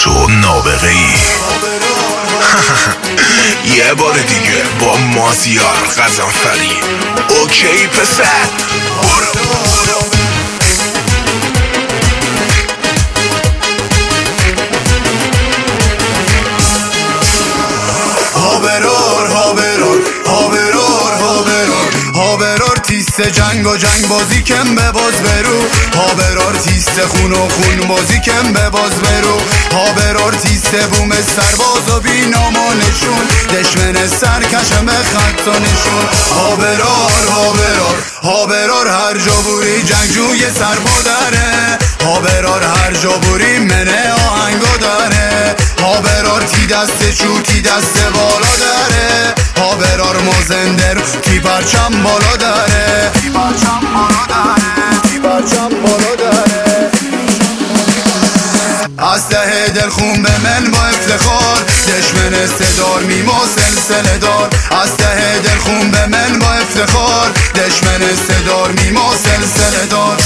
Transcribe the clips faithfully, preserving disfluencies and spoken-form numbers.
تو نابغه ای. یه بار دیگه با مازیار غضنفری. اوکی پسر برو. هابرار هابرار هابرار هابرار هابرار تیست جنگ و جنگ بازی کم به باز برو. هابرار تیست خون و خون بازی کم به باز برو. هابرار تیست بوم سرباز و بی نام و نشون دشمن سرکشم خط و نشون. هابرار هابرار هابرار هر جا بوری جنگجوی سرپا داره. هابرار هر جا بوری منه آهنگو داره. هابرار تی دست چو تی دست بالا داره. هابرار مازندر تی پرچم بالا داره. تی پرچم بالا داره. تی پرچم بالا داره. از ته دل خون به من با افتخار دشمن صدار میما سلسله دار. از ته دل خون به من با افتخار دشمن صدار میما سلسله دار.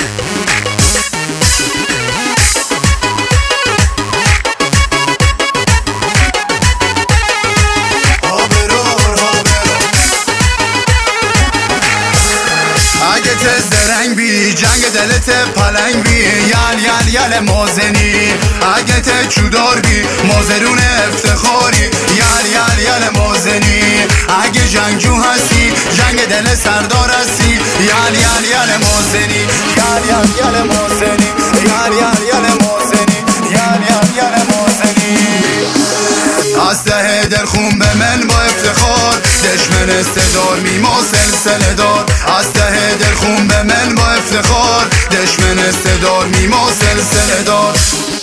اگه تز درنگ بی جنگ دلت پلنگ بی یل یل یل مازنی. اگه ته چودار بی مازرون افتخاری یل یل یل مازنی. اگه جنگجو هستی جنگ دل سردار هستی یل یل یل مازنی. یل یل یل مازنی. یل یل یل مازنی. یل یل یل مازنی. از ته دل خون به من با افتخار دشمن صدار میما سلسله دار. از ته دل خون به من با افتخار دشمن صدار میما سلسله دار.